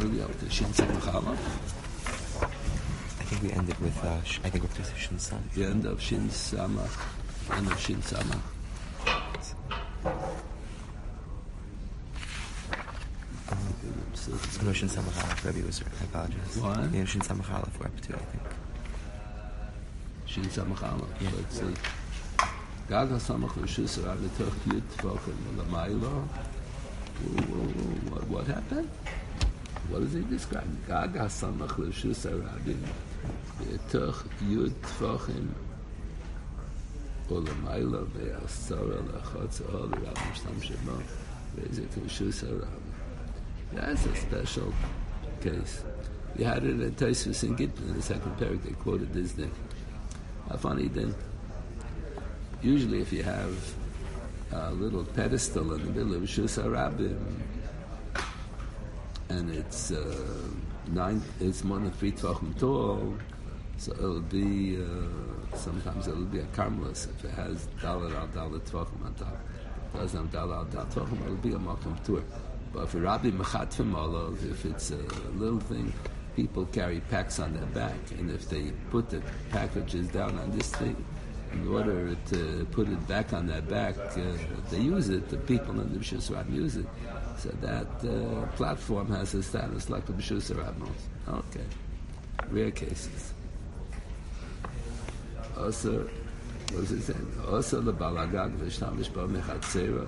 are we up to? Shin Samachala? I think we ended with, I think we're up to Shin Sam. The end of Shin Samach. End of Shin Samach. No Shin Samach Aleph, Rebbe was, I apologize. What? Yeah, Shin Samach Aleph, we're up to, I think. Shin Samachala. Yeah. Let's see. Gaga Samach Rishus Rabbi Toch Yud Tvochen Lamayla. What happened? What does he describe? Gaga Samach Rishus Rabbi Toch Yud Tvochen Lamayla Ve'asara Lachotz All the Rabbi Shtam Shema Ve'ezet Rishus Rabbi. That's a special case. We had it at Tosfos in Gittin in the second parak. They quoted this thing. How funny then. Usually, if you have a little pedestal in the middle of Rishus Harabim, and it's more than 3 tvachim tall, so it'll be sometimes it'll be a karmelis if it has dalet al dalet tvachim on top. If it doesn't have dalet al dalet tvachim, it'll be a makom tur. But for Rabbi Mechatfim Olav, if it's a little thing, people carry packs on their back, and if they put the packages down on this thing, in order to put it back on their back, they use it, the people in the B'shus Rab use it. So that platform has a status like the B'shus Rab. Okay. Rare cases. Also, what does it say? Also, the Balagag V'shtamish Ba Mechatzera.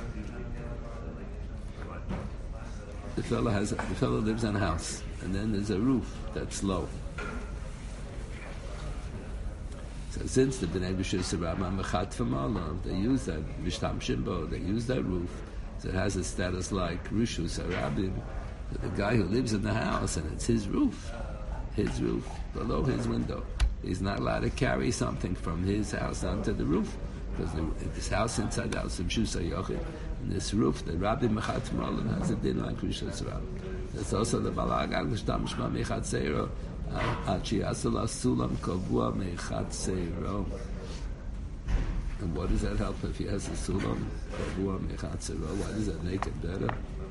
The fellow lives in a house, and then there's a roof that's low. So since the Bnei B'shus Rabban Mechatfim Olav, they use that V'shtam Shimbo, they use that roof, so it has a status like Rishus Harabim. The guy who lives in the house, and it's his roof, below his window. He's not allowed to carry something from his house onto the roof, because this house inside the house of B'shus HaYochid, and this roof, the Rabbi Mechatfim Olav has a din like Rishus Harabim. That's also the Balagag V'shtam Shema Mechatzero. And what does that help if he has a sulam? Why does that make it better?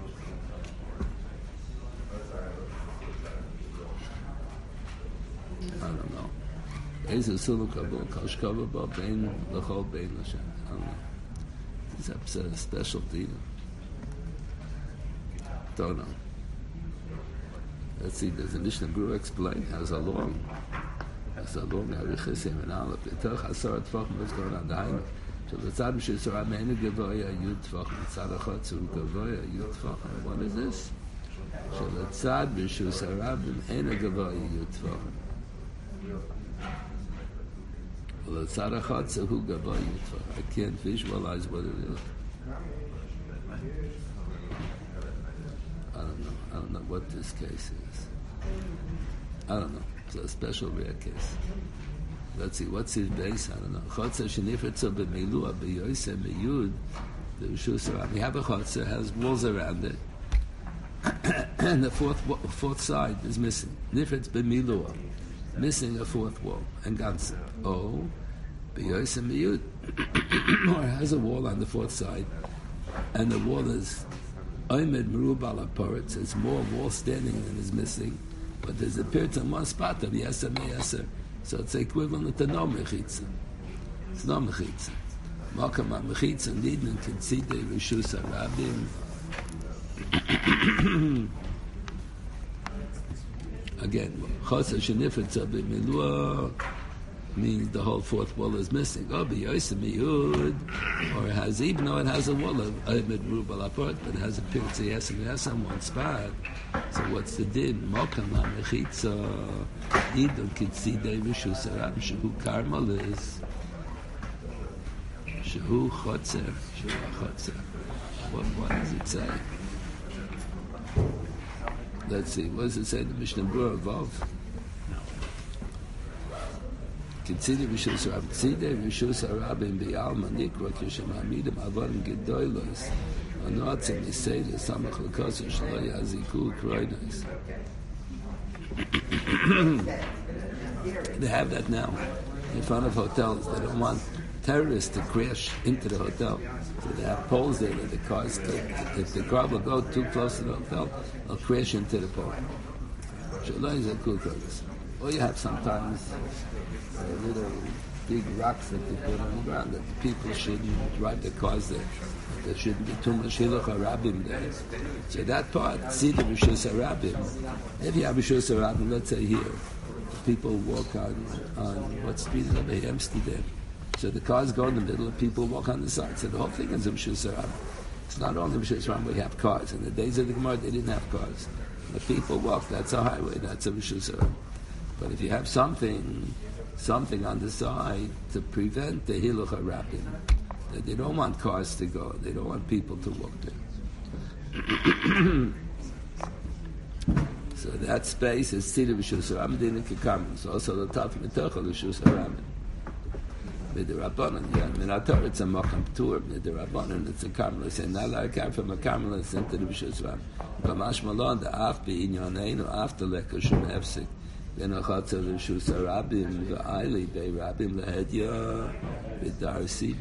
I don't know. Is a sulam kabul kashkava ba bein lechol bein l'shem? I don't know. It's a special thing. Don't know. Let's see, does the Mishnah Berurah explain? Has a long Arichas and Aleph. B'toch Asar Tvachim, what's going on? The Hainu. So the Tzad B'shus Harabim Einu Gavoya Yud Tvachim. Tzad Achot Tzur Gavoya Yud Tvachim. What is this? So the Tzad B'shus Harabim Einu Gavoya Yud Tvachim. Well, the Tzad Achot Tzur Gavoya Yud Tvachim. I can't visualize what it is. I don't know what this case is. I don't know. It's a special rare case. Let's see, what's his base? I don't know. Chotzer shenifetzo b'meilua b'yoyse b'yud b'rishus harabim. You have a chotzer, has walls around it, and the fourth side is missing. Nifetz b'meilua, missing a fourth wall, and ganze. Oh, b'yoyse b'yud, or has a wall on the fourth side, and the wall is Oymed Merubal Aparetz. It's more wall standing than is missing, but there's a period on one spot of Yeser Me'yeser. So it's equivalent to no Mechitza. It's no Mechitza. Makam HaMechitza Nidnan Kitzidei Rishus HaRabim. Again, Chosar Shenifetza B'Milua means the whole fourth wall is missing. Oh, b'yoyse miyud, or it has, even though it has a wall of Oymed Merubal Aparetz, but it has a period of Yeser on one spot. So what's the din? Makam HaMechitza Nidnan Kitzidei Rishus HaRabim Shehu Karmelis Shehu Chotzer. What does it say? Let's see. What does it say in the Mishnah Berurah Vav? Consider Rishus Harabim. Consider Rishus Harabim b'Alma Nikra Kishem Hamidim Avodim Gedolos Anotzim Yisayda Samach L'Kosher Shlo Yaziku Kroinos. They have that now in front of hotels. They don't want terrorists to crash into the hotel. So they have poles there that the cars, if the car will go too close to the hotel, they'll crash into the pole. Or you have sometimes little big rocks that they put on the ground that the people shouldn't drive their cars there. There shouldn't be too much Hiluch HaRabim there. So that part, see the Rishus HaRabim. If you have Rishus HaRabim, let's say here, people walk on what street is over here, Amsterdam. So the cars go in the middle, and people walk on the side. So the whole thing is a Rishus HaRabim. It's not only Rishus HaRabim, we have cars. In the days of the Gemara, they didn't have cars. The people walk, that's a highway, that's a Rishus HaRabim. But if you have something on the side to prevent the Hiluch HaRabim, that they don't want cars to go, they don't want people to walk there. So that space is Tzidei Rishus HaRabim, Din Kikarim. So also the top of the Metochel Rishus HaRabim. With the Rabbanon, in our Torah it's a Makam Tur, with the Rabbanon it's a Karmel. They say, not like a Karmel from a Karmel, it's into the Rishus HaRabim. But Mashmalon, the Af B'inyoneinu, after Lekar Shum Hefsik, then Achatza Rishus HaRabim, V'ayli Bei Rabim Lehedya, V'darsi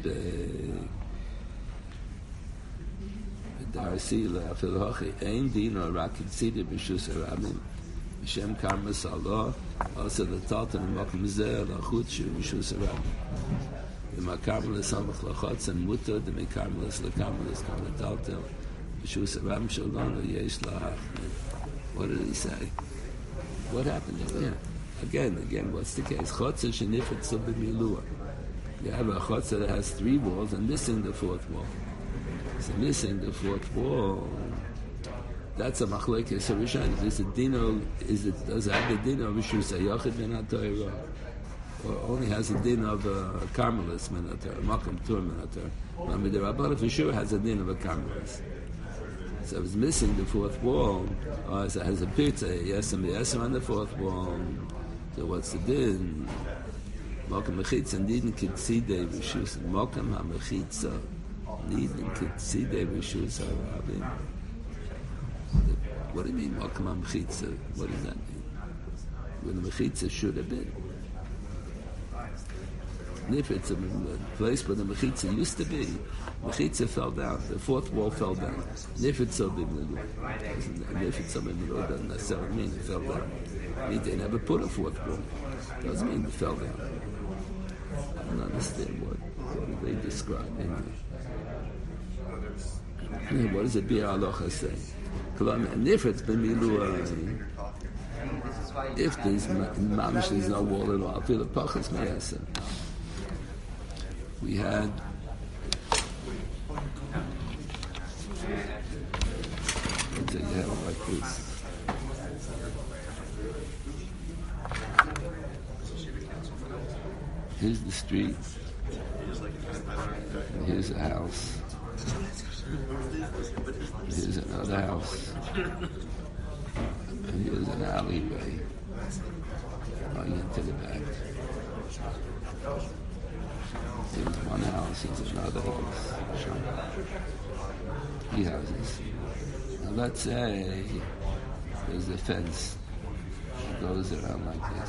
V'darsi Le'afil Hochi, Ein Dino Rakid Tzidei Rishus HaRabim, Hashem Karmas Allah, also the Tatan and Makam Zeh, Lachutchu Rishus HaRabim. The Makarmelis Samach Lachatz and Mutter, the Mekarmelis Lakarmelis Karmataltel, Rishus HaRabim Shalom, Yesh Lahach. What did he say? What happened there? Again, what's the case? Chotzer Shenifet Subim Milua. You have a chotzer that has 3 walls and missing the 4th wall. So missing the 4th wall, that's a machlekes harishan. Is it dino? Does it have the dino of Rishus HaYachid min HaTorah, or only has a din of a Karmelis min HaTorah, Makam Tur min HaTorah? Remember, the Rabbah for sure has a din of a Karmelis. So if it's missing the 4th wall, or it has a pizza, yes, on the 4th wall. So what's the din? Makam Mechitza Nidin Kitzidei Rishus Makam HaMechitza Nidin Kitzidei Rishus HaRabim. What do you mean, Makam HaMechitza? What does that mean? When the Mechitza should have been. And if it's a place where the Mechitza used to be, Mechitza fell down, the 4th wall fell down. And if it's so big, doesn't necessarily mean it fell down. It means they never put a 4th wall. It doesn't mean it fell down. I don't understand what they describe anyway. What does it be Aloha say? And if it's been if there's mamish, there's no wall at all, feel the pachas meyasa. We had let's say you have it like this. Here's the street. Here's a house. Here's another house. And here's an alleyway going into the back. Here's one house, here's another house. 3 houses. Now let's say there's a fence that goes around like this.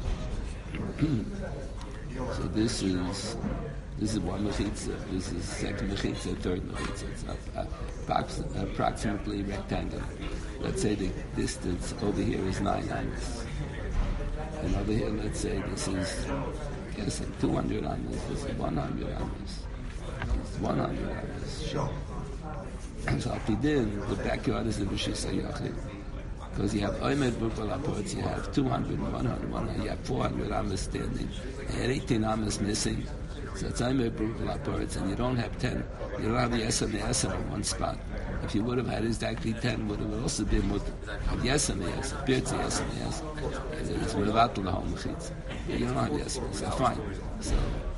So this is one mechitza, this is second mechitza, third mechitza. It's approximately rectangular. Let's say the distance over here is 9 amas. And over here, let's say this is, 200 amas, this is 100 amas. It's 100 amas. Sure. So if you did, the backyard is the Rishus HaYachid. Because you have Oimed Bukalaports, you have 200, 100, you have 400 amas standing, and 18 amas missing. So it's Oimed Bukalaports, and you don't have 10. You don't have the Yesem Yesem in one spot. If you would have had exactly 10, would have also been Mutter. But Yesem Yesem, Pirtzi Yesem Yesem, it's Mevatel the whole Mechitza. You don't have Yesem Yesem, fine. So,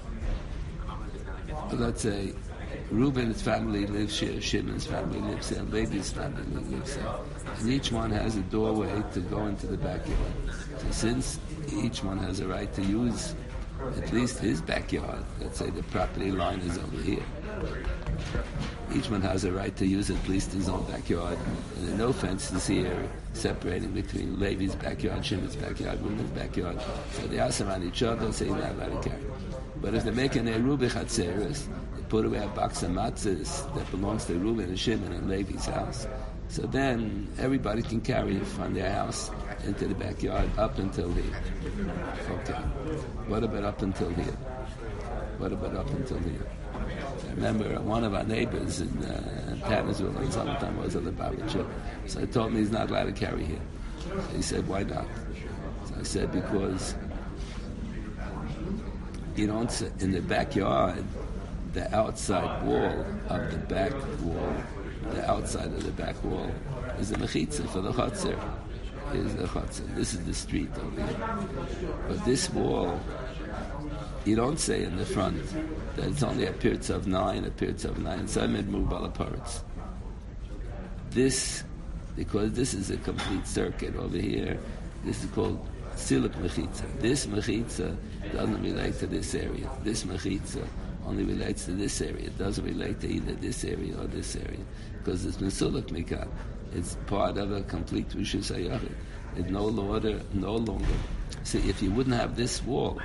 let's say, Reuben's family lives here, Shimon's family lives here, Levi's family lives here. And each one has a doorway to go into the backyard. So since each one has a right to use at least his backyard, let's say the property line is over here, each one has a right to use at least his own backyard. And there are no fences here separating between Levi's backyard, Shimon's backyard, Reuben's backyard. So they are around each other, so you're not allowed to carry. But if they're making a Rubi Chatzeris, they put away a box of matzahs that belongs to Reuben and Shimon and Levi's house. So then everybody can carry it from their house into the backyard up until here. Okay. What about up until here? What about up until here? I remember one of our neighbors in Tannersville in summertime was a Lubavitcher. So he told me he's not allowed to carry here. So he said, why not? So I said, because you don't sit in the backyard, the outside wall of the back wall, the outside of the back wall is a mechitza for the chotzer. Is the chotzer. This is the street over here. But this wall, you don't say in the front that it's only a pirtz of 9, so I made mubala parts. This, because this is a complete circuit over here, this is called silik mechitza. This mechitza doesn't relate to this area. This mechitza only relates to this area. It doesn't relate to either this area or this area. Because it's mesulik mikan. It's part of a complete rishus hayachid. It's no longer. See, if you wouldn't have this wall,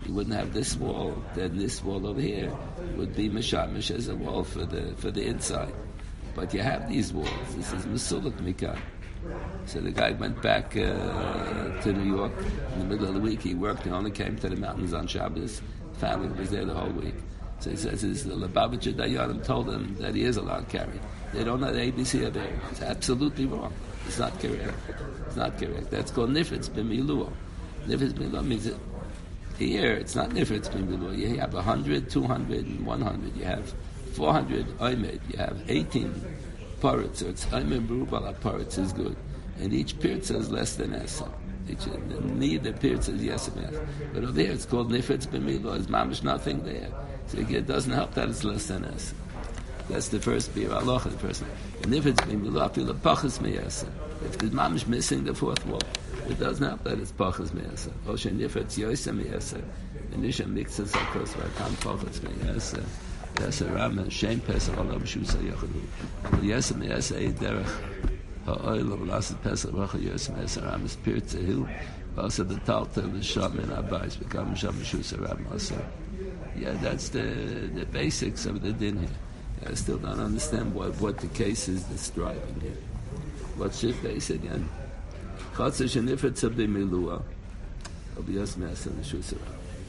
then this wall over here would be mishamish as a wall for the inside. But you have these walls. This is mesulik mikan. So the guy went back to New York in the middle of the week. He worked. He only came to the mountains on Shabbos. Family was there the whole week. So he says, the Lubavitcher Dayanim told him that he is allowed to carry. They don't know the ABC of there. It's absolutely wrong. It's not correct. That's called nifetz b'miluah. Nifetz b'miluah means it. Here, it's not nifetz b'miluah. You have 100, 200, and 100. You have 400 oimed. You have 18 parrots. So it's oimed berubal parrots is good. And each pirtz is less than esa. Neither pirtz is yes and yes. But over here, it's called nifetz b'miluah. There's mamish nothing there. So it doesn't help that it's less than esa. That's the first beer aloha, the first one. And if it's been below, feel a pachas meyasa. If the mamish missing the fourth wall, it doesn't help that it's pachas meyasa. Oshen if it's yoisa meyasa, and isha mixes akos vatam pachas meyasa. That's a ram and shem pesach olav shusa yochadu. Yesa meyasa derech ha'oil of lasted pesach racha yosa meyasa ram is pirt zehu. Also the talta the sham in abayis become sham shusa ram also. Yeah, that's the basics of the din here. I still don't understand what the case is that's driving here. What should they say again? Chatzah shenifetz b'miluah. Obiyas me'asa l'shusara.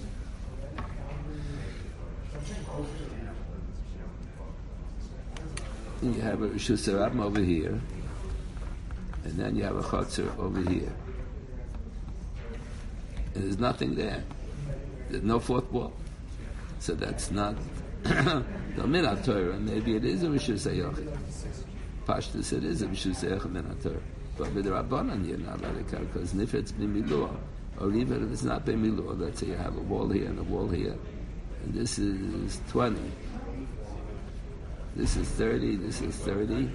You have a shusarabim over here, and then you have a chatzah over here. And there's nothing there. There's no fourth wall. So that's not the minat Torah. Maybe it is a rishus hayachid. Pashtus, it is a rishus hayachid minat Torah. But with the Rabbanan, you're not allowed to carry because nifetz b'miluah, or even if it's not b'miluah, let's say you have a wall here and a wall here, and this is 20. This is 30. This is 30.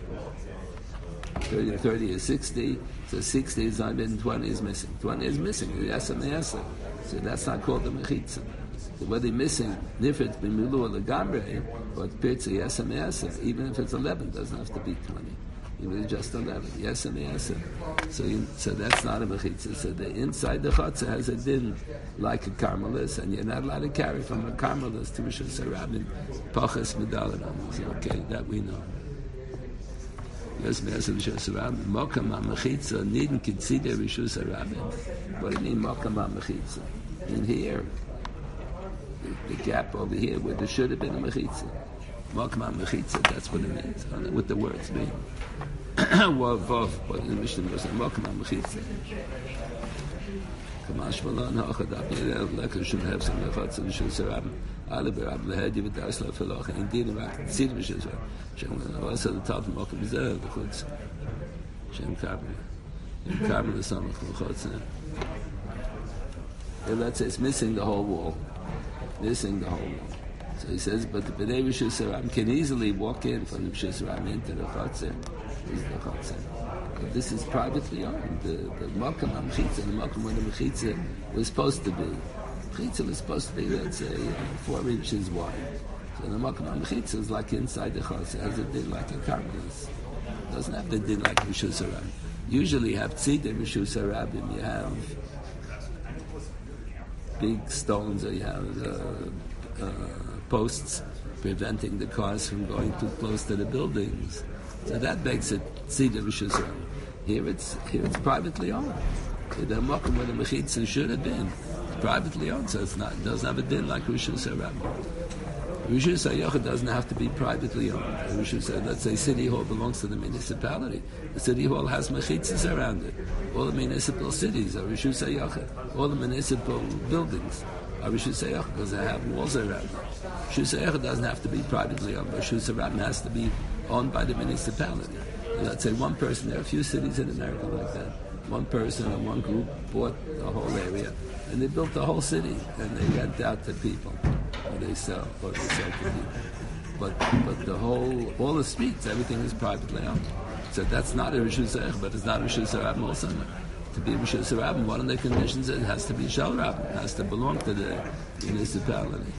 30 is 60. So 60 is not in 20 is missing. 20 is missing. Yes and yes. So that's not called the mechitza. So whether you're missing nifetz b'miluah legamre, or pirtz yes and yes, even if it's 11, it doesn't have to be 20. Even if it's just 11, yes and yes. So that's not a mechitza. So the inside the chotzer has a din like a carmelis, and you're not allowed to carry from a carmelis to rishus harabim pachas medalim. Okay, that we know. Yes, Me'asa Rishus Harabim. Mokam HaMechitza needn't consider Rishus Harabim. What do you mean Mokam HaMechitza? In here, the gap over here where there should have been a Mechitza. Mokam HaMechitza, that's what it means. What the words mean. What the Mishnah was saying. Mokam HaMechitza. Kamash Malon HaChadab Yedel Lekar should have some Mechatza Rishus Harabim. Indeed, about Tzid Rishus Harabim. Also the top of Mokam Zeh, the Chutz. Shem Kabri. Shem Kabri the Samach Chutz. Let's say it's missing the whole wall. So he says, but the B'nai Rishus Harabim can easily walk in from the Rishus Harabim into the Chutz. But this is privately owned. The Mokam HaMechitza, the Mokam where the Mechitza was supposed to be. Mechitza was supposed to be, let's say, 4 inches wide. So the Mokam HaMechitza is like inside the Chutz. It has a din like a carmelis. It doesn't have the din like Rishus Harabim. Usually you have Tzidei Rishus Harabim. You have big stones, or you have posts preventing the cars from going too close to the buildings. So that makes it Tzida Rishus. Here it's privately owned. The Mokum where the Mechitza should have been, it's privately owned, so it doesn't have a din like Rishus HaRabim. Rishus HaYochid doesn't have to be privately owned. Let's say City Hall belongs to the municipality. The City Hall has mechitzas around it. All the municipal cities are Rishus HaYochid. All the municipal buildings are Rishus HaYochid because they have walls around them. Rishus HaYochid doesn't have to be privately owned, but Rishus HaRabim has to be owned by the municipality. Let's say one person, there are a few cities in America like that. One person or one group bought the whole area, and they built the whole city, and they rent out to people. Or they sell to people. But all the streets, everything is privately owned. So that's not a Rishus HaYochid, but it's not a Rishus HaRabim also. To be Rishus HaRabim, one of the conditions is it has to be Shel Rabim, it has to belong to the municipality.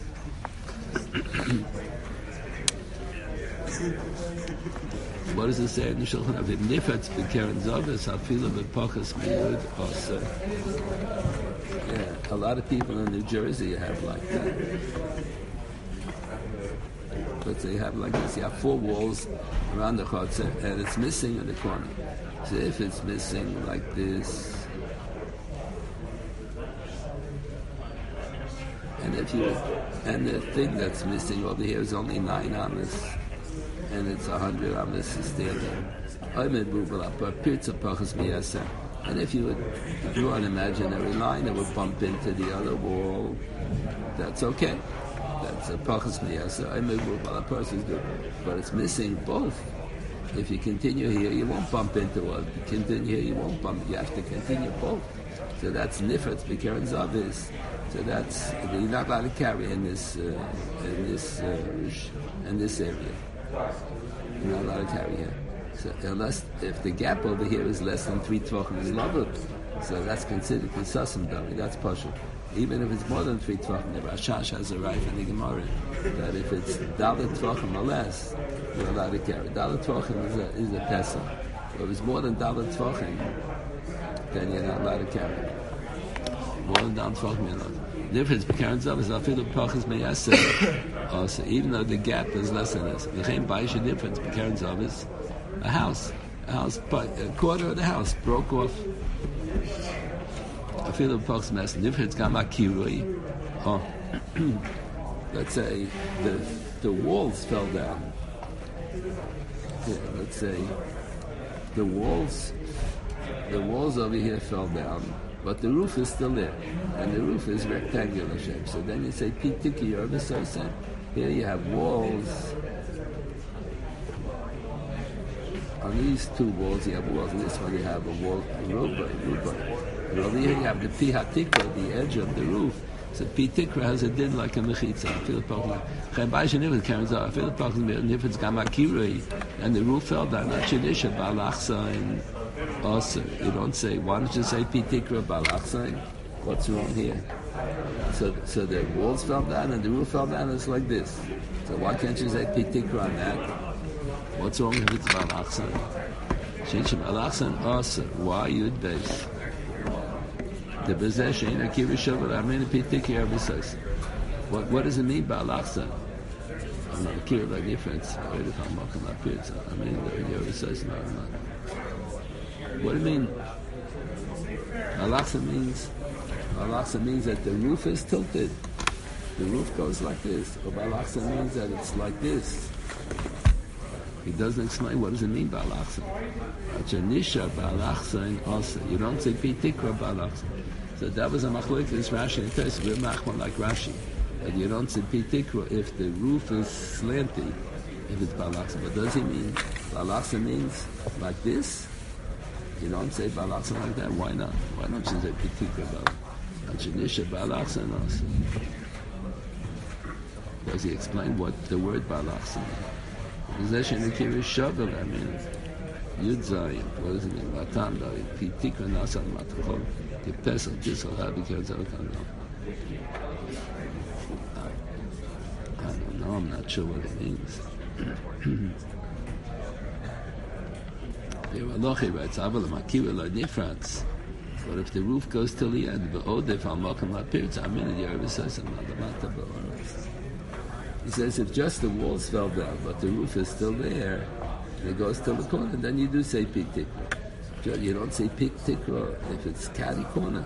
What does it say in the Shulchan Aruch? Nifetz b'keren zavis hafilu b'pachas miyud also. Yeah, a lot of people in New Jersey have like that. But they have like this. You have 4 walls around the chutzner, and it's missing in the corner. So if it's missing like this, and the thing that's missing over here is only 9 amas, and it's 100 amas standing. And if you would draw an imaginary line that would bump into the other wall, that's okay. That's a pachas miyasa. A person's good, but it's missing both. If you continue here, you won't bump into one. If you continue here, you won't bump. You have to continue both. So that's nifetz b'keren zavis. So that's you're not allowed to carry in this area. You're not allowed to carry here. So unless if the gap over here is less than 3 tvachim is lavud, so that's considered kisasim dami. That's partial. Even if it's more than 3 tvachim, the Rashash has a right in the Gemara that if it's dalet tvachim or less, you're allowed to carry. Dalet tvachim is a pesach. If it's more than dalet tvachim, then you're not allowed to carry. More than dalet tvachim, you're not. The difference between Zav is afilu pachas meyaseh. Also, even though the gap is less than this, the same baisha difference between Zav is a house, but a quarter of the house broke off. Afilu pachas meyaseh. Difference gama kirui. Let's say the walls fell down. Yeah, let's say the walls over here fell down, but the roof is still there, and the roof is rectangular shape. So then you say pitiki or v'sosen. Here you have walls. On these 2 walls you have walls. On this one you have a wall, ruba. And over here you have the pihatikra, the edge of the roof. So pitikra has a din like a mechitza. If it's gamakiri and the roof fell down, not tradition balachsa and also you don't say. Why don't you say pitikra balachsa? What's wrong here? So the walls fell down and the roof fell down. It's like this. So why can't you say pitikra on that? What's wrong if it's balachsa? Shinshim balachsa also. Why you'd base? The possession, I mean, what does it mean by Alachsan? I'm not clear about the difference. I mean, what do you mean? Alachsan means that the roof is tilted. The roof goes like this. Or Alachsan means that it's like this. He doesn't explain what does it mean by Alachsan. Nisha Balachsan also. You don't say Pitikra Balachsan. So that was a machlokes Rashi and Tos. We're machman like Rashi. But you don't say Pitikra if the roof is slanty, if it's Balachsan. What does he mean? Balachsan means like this? You don't say Balachsan like that. Why not? Why don't you say Pitikra Balachsan? Nisha Balachsan also. Does he explain what the word Balachsan means? Possession and kirish shovel. I mean, Yud Zayin. What does it mean? Matan David. Pitikra Nasan Matachol. The pesach this will have because I don't know. I'm not sure what it means. Alochi writes, Aval Makiwa la Nifrats. But if the roof goes till the end, but Odef al Malkam la Pirtz, I'm in the Yerushalayim, not the Mata Ba'oros. He says if just the walls fell down, but the roof is still there, and it goes to the corner, then you do say pik tikra. You don't say pik tikra if it's catty corner,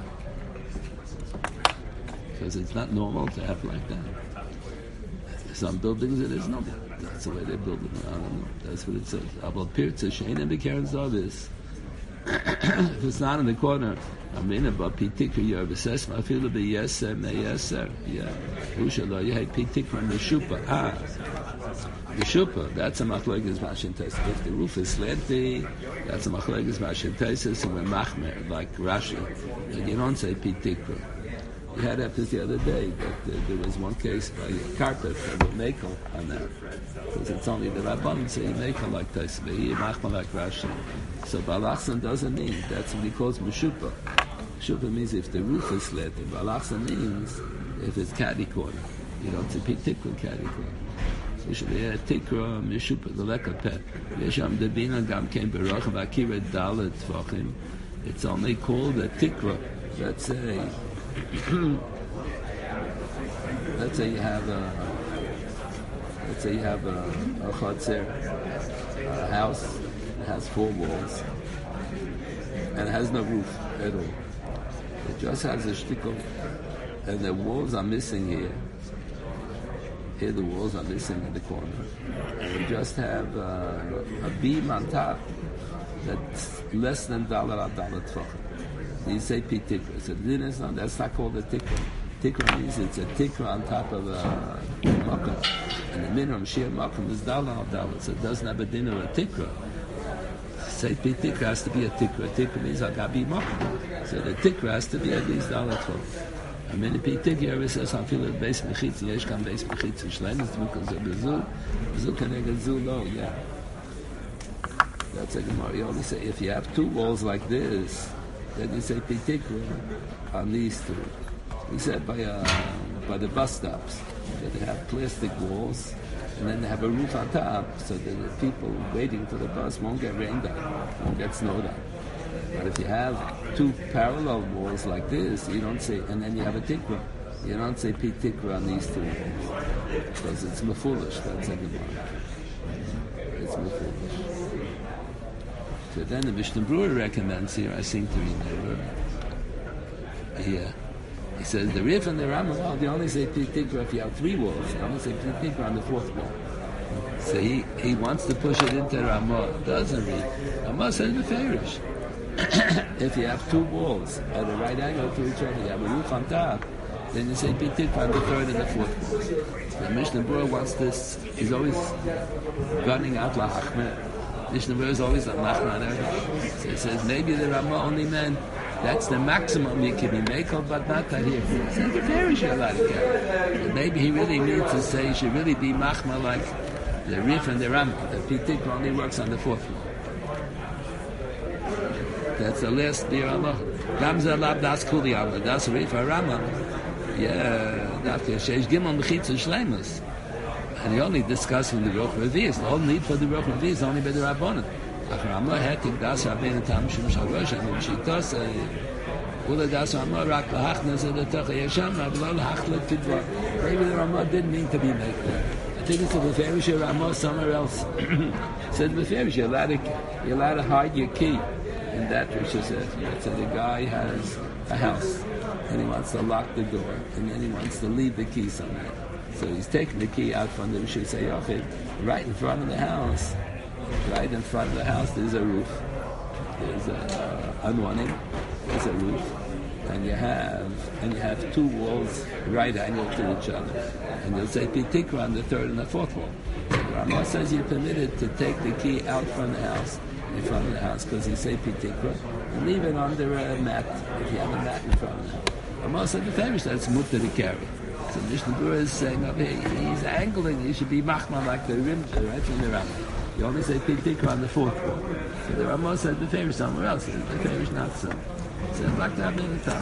because it's not normal to have like that. Some buildings it is normal. That's the way they build them. I don't know. That's what it says. Abel pirtza shein and b'keren zavis. If it's not in the corner, I mean about pitikra you're obsessed. I feel to be yeser meyeser. Yeah. Ushala you hate pitikra and the shupa. The shupa. That's a machlokes mashin test. If the roof is slanty, that's a machlokes mashin test. And we're machmer like Rashi. And you don't say pitikra. We had after the other day that there was one case by a carpet that would make on that. Because it's only the Rabbanim say you make like this, but he machma like Rashi. So Balachsan doesn't mean, that's what he calls Meshupa. Meshupa means if the roof is slit, and Balachsan means if it's catty corner. You don't say tikra catty corner. So should be a tikra, Meshupa, the lekapet. Yesham debina gam came berach v'akira dalet tvachim. It's only called a tikra. Let's say you have a chotzer, a house that has 4 walls and it has no roof at all. It just has a shtickle, and the walls are missing here. Here the walls are missing in the corner, and we just have a beam on top that's less than dollar tefachim. You say pitikra. So that's not called a tikra. Tikra means it's a tikra on top of a makkah. And the minimum sheer makkah is dollar. So it doesn't have a din of a tikra. Say pitikra has to be a tikra. Tikra means I got to be makkah. So the tikra has to be at least $12. I mean, the pitikra says I feel it base mechitz. Yesh kan base mechitz shleines because of the zu can I get zu low. Yeah. That's a Gemara. You only say if you have 2 walls like this, then you say pitikra on these 2. He said by the bus stops that they have plastic walls and then they have a roof on top so that the people waiting for the bus won't get rained on, won't get snowed on. But if you have 2 parallel walls like this, you don't say, and then you have a tikra, you don't say pitikra on these 2 walls because it's mefulish. That's a Gemara. It's mefulish. So then the Mishnah Brewer recommends here, I seem to remember, he says the Rif and the Rambam, they only say pitikra if you have 3 walls. They only say pitikra on the 4th wall. So he wants to push it into Ramah. Doesn't read. Ramah says the Farish. If you have 2 walls at a right angle to each other, you have a roof on top, then you say pitikra on the 3rd and the 4th wall. The Mishnah Brewer wants this. He's always gunning out lahachmer. Mishnah Berurah is always a machman. So it says maybe the Ramah only meant that's the maximum you can be makel, but not that here. It's not very sure. Maybe he really means to say you should really be machma like the Rif and the Ramah. The pitik only works on the 4th floor. That's the last beer Allah. Gamza lab das kuli Allah. Das Rif and Ramah. Yeah, that's the Sheish Gimel Mechitz and Shleimus. And he only discussed with the Ruch Revi'is. The whole need for the Ruch Revi'is is only by the Rabbanon. Achramah hetik das Rabbeinu tam shum shalosh and shitas ula das Ramah rak lahachnas and the Tach Yesham avlo lahachlet kidva. Maybe the Ramah didn't mean to be made. I think it's a Beferish Ramah somewhere else. Said Beferish, you're allowed to hide your key in that which is it. So the guy has a house and he wants to lock the door and then he wants to leave the key somewhere. So he's taking the key out from the Rishon Yochid, right in front of the house. Right in front of the house, there's a roof. There's on one end, there's a roof, and you have 2 walls right angle to each other. And you'll say pitikra on the 3rd and the 4th wall. Ramah says you're permitted to take the key out from the house, in front of the house, because you say pitikra, and leave it under a mat if you have a mat in front of the house. Ramah said the famous that's mutter to carry. So Mishnah Berurah is saying up here, he's angling, he should be machman like the rim, right from the Ramah. You only say pitikra on the 4th wall. So the Ramah said the favor somewhere else. The favor is not so. So it's like that in the top.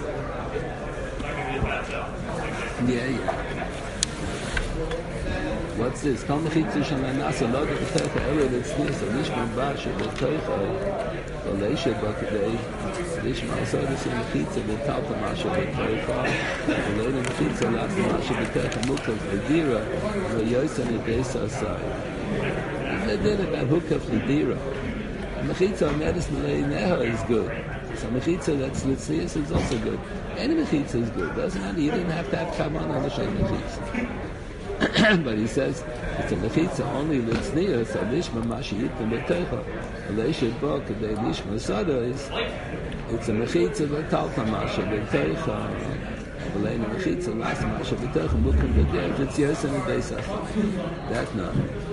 Yeah. What's this? Kol mechitza shel nasa lo b'teicha elu l'tznius lishma basha b'teicha v'leisha b'kadei lishma asodus mechitza b'talta masha b'teicha v'leina mechitza lasa masha b'teicha mukaf l'dira v'yoysan l'deisa asai. They did about hukaf l'dira. Mechitza medicine neha is good. So mechitza that's l'tznius is also good. Any mechitza is good. Doesn't matter. You didn't have to have kavan on the shem mechitza. But he says it's a mechitza only l'tznius so lishma mashiyitim b'teicha v'leisha b'kadei lishma sada is it's a mechitza v'talta masha b'teicha v'leina mechitza lasa masha b'teicha mukam b'derech it's yosen l'deisa. That's not.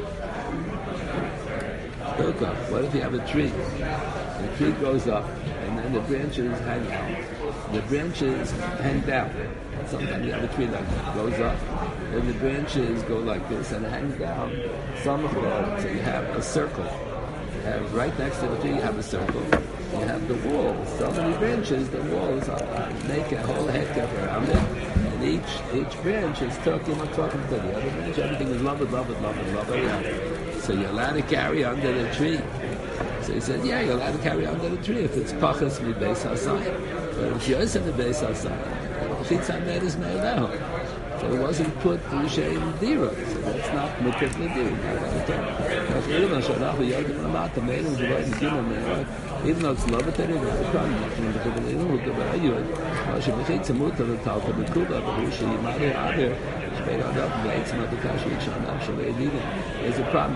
What if you have a tree? The tree goes up, and then the branches hang out. The branches hang down. Sometimes you have a tree like that, goes up, and the branches go like this, and it hangs down. Some of them, so you have a circle. You have right next to the tree, you have a circle. You have the wall. So many branches, the walls make a whole head around it. And each branch is talking to the other branch. Everything is love it. So you're allowed to carry under the tree. So he said, yeah, you're allowed to carry under the tree if it's pachas mi beis hasayim. But if you're in the beis hasayim, chitza med is made out. So it wasn't put to l'shein dira. So that's not mukaf l'dira. Even though it's love it, it's a problem. There's a problem.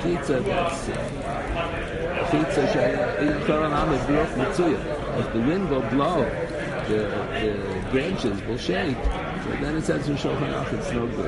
If the wind will blow, the branches will shake. So then it says in Shulchan Aruch it's no good.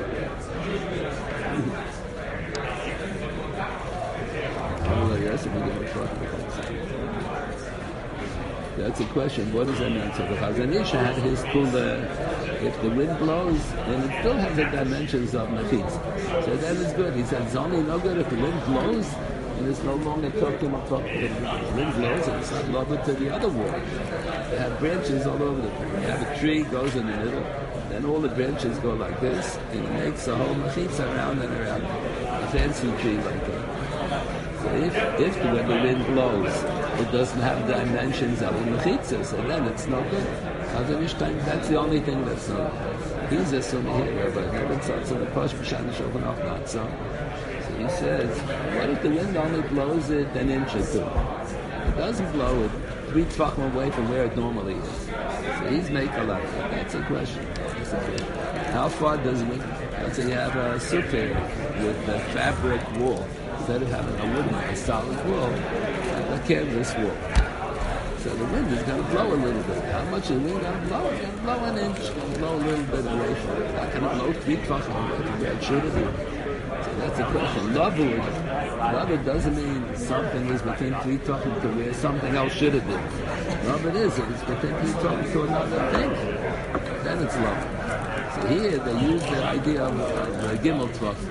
That's a question. What does that mean? So the Chazon Ish had his kula. If the wind blows, then it still has the dimensions of mechitza. So that is good. He said it's only no good if the wind blows and it's no longer talking about the wind blows and it's not lower to the other wall. They have branches all over the place. You have a tree goes in the middle, then all the branches go like this, and it makes a whole mechitza around and around. A fancy tree like that. So if when the wind blows, it doesn't have dimensions of the mechitza, so then it's no good. That's the only thing that's not. He's assuming here, but never thought so. The Posh B'Shan Shulchan Aruch not so. So he says, what if the wind only blows it an inch or two? It doesn't blow it 3 tefachim away from where it normally is. So he's making a lot. That's a question. How far does it? Let's say you have a sukkah with a fabric wall. Instead of having a wooden, a solid wall, have a canvas wall. So the wind is going to blow a little bit. How much is the wind going to blow? It's going to blow an inch. It's going to blow a little bit away from it. It's not going to blow 3 tefachim away from where it should have been. So that's the question. Lavud doesn't mean something is between 3 tefachim to where something else should have been. Lavud is if it's between 3 tefachim to another thing. Then it's lavud. So here they use the idea of the gimel tefachim.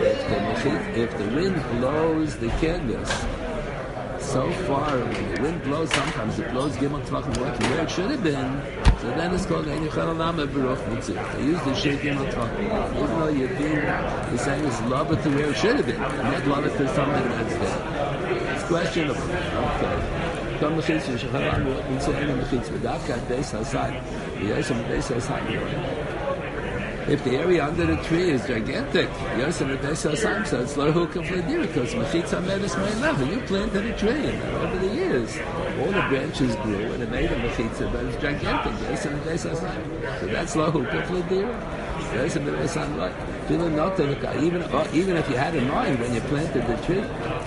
If the wind blows the canvas so far, when the wind blows, sometimes it blows gimel tefachim away from where it should have been. So then it's called ein yichel alama beruch mitzvah. They use the shake gimel tefachim, even though you're saying it's love it to where it should have been, and not love it to something that's there. It's questionable. Okay. Come mechitza, shechal alama mitzvah ein mechitza. V'davka at beis hasayim, v'yosem beis hasayim. If the area under the tree is gigantic, Yosef at Beis Hasayim said it's lo hukaf l'dira because mechitza medis me'elav. You planted a tree, and over the years, all the branches grew and it made a mechitza, but it's gigantic. Yosef at Beis Hasayim, so that's lo hukaf l'dira. Yosef at Beis Hasayim, even if you had in mind when you planted the tree,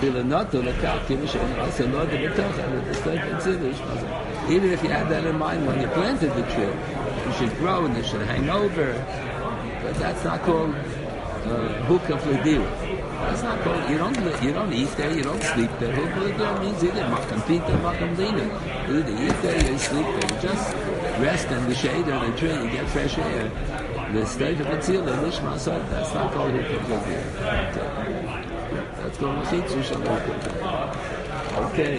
even if you had that in mind when you planted the tree, you should grow and it should hang over. But that's not called hukaf l'dira. That's not called. You don't eat there. You don't sleep there. Hukaf l'dira means either makam pita, makam lina. You either eat there, you sleep there. You just rest in the shade of the tree. You get fresh air. The state of the tzil, the lishma asad. That's not called hukaf l'dira. That's called mechitza shalom. Okay.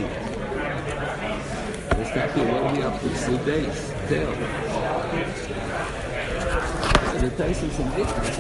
Let's start here. What are we up to? Sleep days. Tail. The taste is some different.